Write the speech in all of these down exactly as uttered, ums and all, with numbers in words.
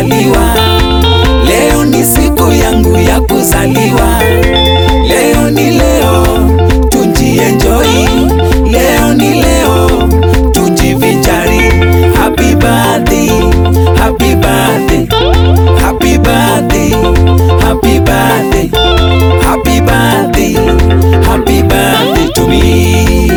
kuzaliwa. Leo ni siku yangu ya kuzaliwa. Leo ni leo, tujienjoy. Leo ni leo, tujivinjari. Happy birthday, happy birthday, happy birthday, happy birthday, happy birthday, happy birthday to me.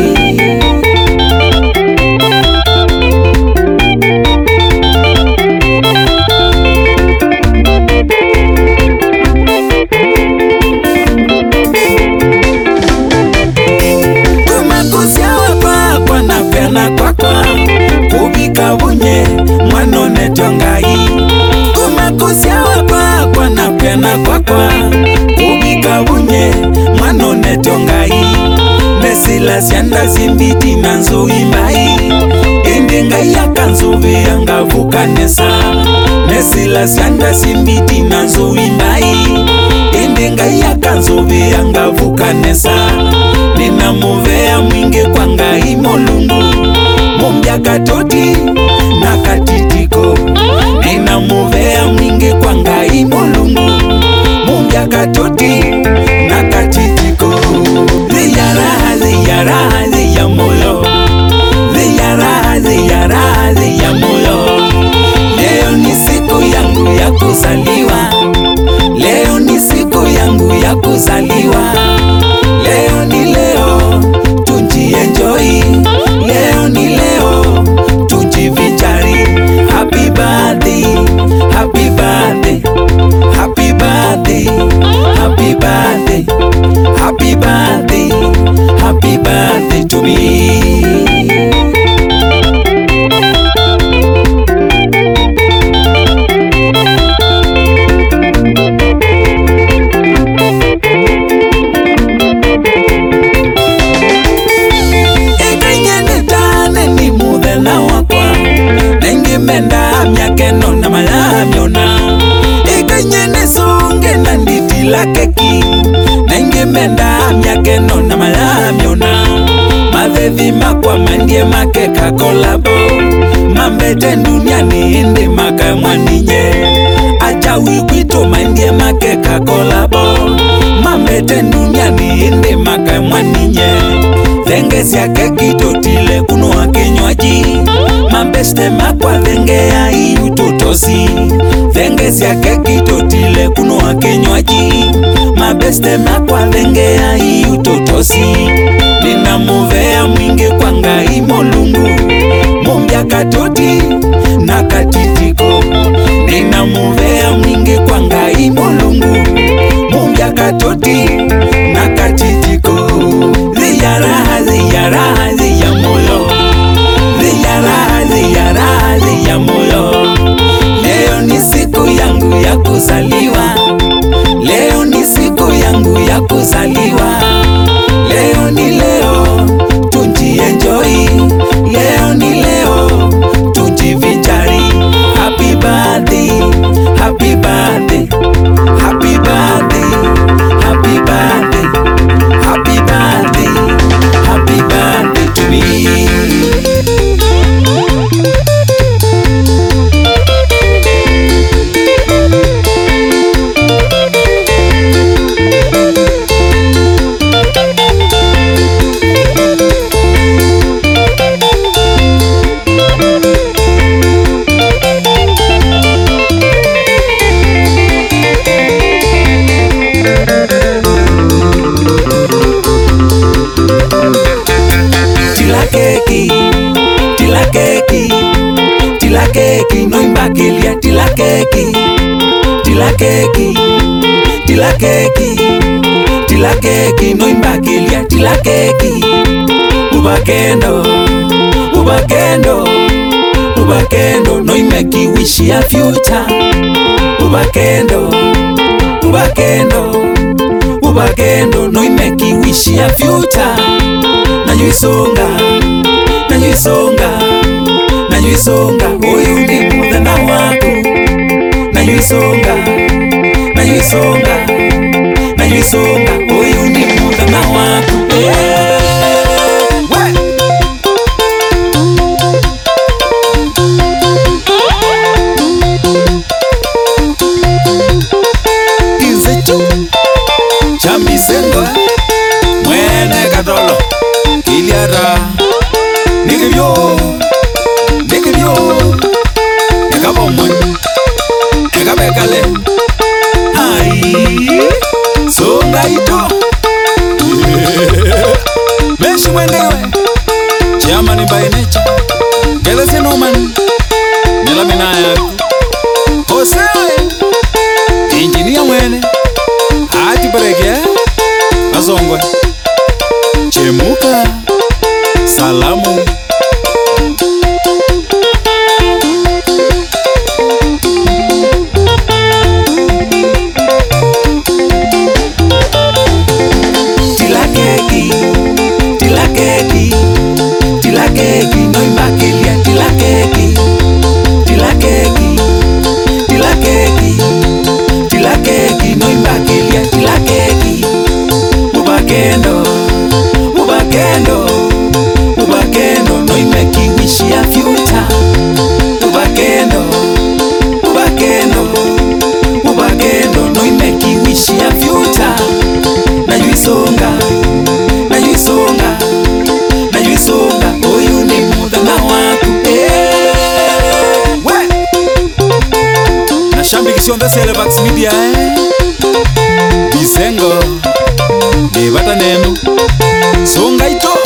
Kubikabunye mwanone tongai kumakusia wapa kwa napena kwakwa kubikabunye mwanone tongai nesila sianda zimbiti na nzuimbai indenga yaka nzuvi yangavuka nesa nesila sianda zimbiti na nzuimbai indenga yaka nzuvi yangavuka nesa nina muvea mwingi kwa ngai molungu mumbya katoti na katitiko nina muvea mwingi kwa ngai molungu mumbya katoti na katitiko ziyara ziyara ziya moyo ziyara ziyara ziya moyo. Leo ni siku yangu ya kuzaliwa. Leo ni siku yangu ya kuzaliwa. Leo ni leo, tujienjoy. Leo ni leo, tujivinjari. Happy birthday, happy birthday, happy birthday, happy birthday, happy birthday, happy birthday to me. Menda myakeno na malamyona ikanyene sunge na nditila keki nenge menda myakeno na malamyona mavevi makwa mandie makeka kolabo mambete duniani indi maka mwaninye acha wigwito mandie makeka kolabo mambete duniani indi maka mwaninye thengesi ya keki totile kuno wa kinywaji mambeste makwa thenge ya iutotosi thengesi ya keki totile kuno wa kinywaji mambeste makwa thenge ya iutotosi nina muvea mwingi kwa ngai molungu mumbya katoti na katitiko nina muvea mwingi kwa ngai molungu mumbya katoti na katitiko ziyara ziyara ziya moyo ziyara ziyara ziya moyo. Leo ni siku yangu ya kuzaliwa. Leo ni siku yangu ya kuzaliwa. Leo ni leo, tujienjoy. Leo ni leo, tujivinjari. Happy birthday, happy birthday, happy birthday, happy birthday, happy birthday, happy birthday to me. Tila keki, no imbakilia. Tila keki, tila keki, tila keki, tila keki, no imbakilia. Tila keki, ubakendo, ubakendo, ubakendo, no imeki wish ya future. Ubakendo, ubakendo, ubakendo, no imeki wish ya future. Na yuisonga, na yuisonga, na yuisonga, uyu ndi muthana waku. Na yuisonga, na yuisonga, na yuisonga, uyu ndi muthana waku. Yeah. Nekibyo, nekibyo, nekabomwe, nekabekale. Ai, songa ito. Meshi mwendewe, Chairman by nature. Gele sinoman, nila minaya. Ose, engineer mwene, hati brege, azongwe. Chemuka, salamu. Tilakeki, tilakeki, tilakeki, no imbakelia. Tilakeki, tilakeki, tilakeki, tilakeki, no imbakelia. Tilakeki, ubakendo, ubakendo, ubakendo, no imeki wish ya future. Ubakendo, ubakendo, ubakendo, no imeki wish ya future. Na yuisonga, na yuisonga, na yuisonga, oyu ni muda na waku. Eh, we na shambiki on the Celebax Media eh. Bisengo, de bata neno, songa ito.